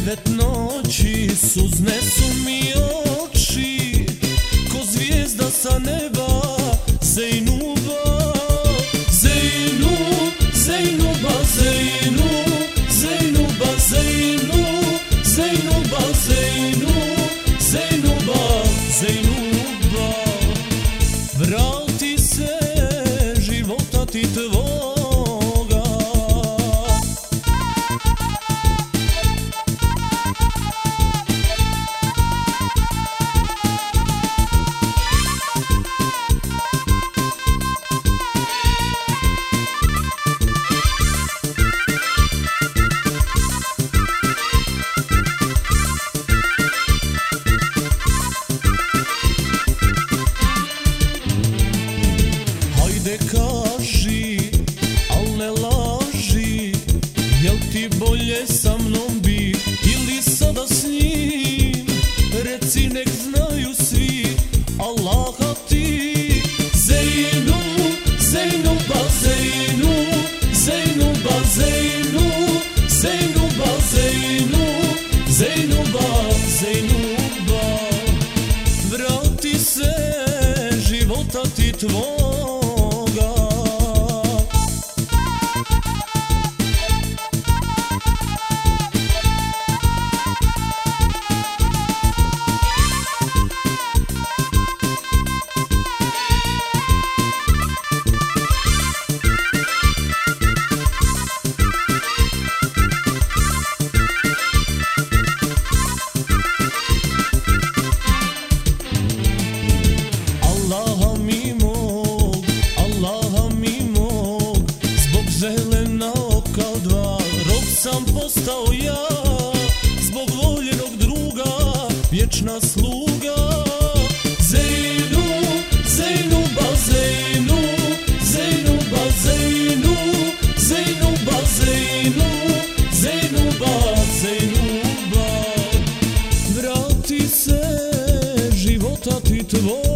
9 noći suzne su mi oči, ko zvijezda sa neba Zejnuba. Zejnub, Zejnuba, Zejnub, Zejnuba, Zejnub, Zejnuba, Zejnub, Zejnuba, Zejnuba. Vrati se života ti tvoga. Hajde kaži, al ne laži, jel ti bolje sa mnom bi ili sada s njim? Reci nek znaju svi Allaha ti. Zejnub, Zejnuba, Zejnub, Zejnuba, Zejnub, Zejnuba, Zejnub, Zejnuba, Zejnuba. Vrati se života ti tvoga. Zelena oka dva, rob sam postao ja, zbog voljenog druga, vječna sluga. Zejnub, Zejnuba, Zejnub, Zejnuba, Zejnub, Zejnuba, Zejnub, Zejnuba, Zejnuba. Vrati se života ti tvoj.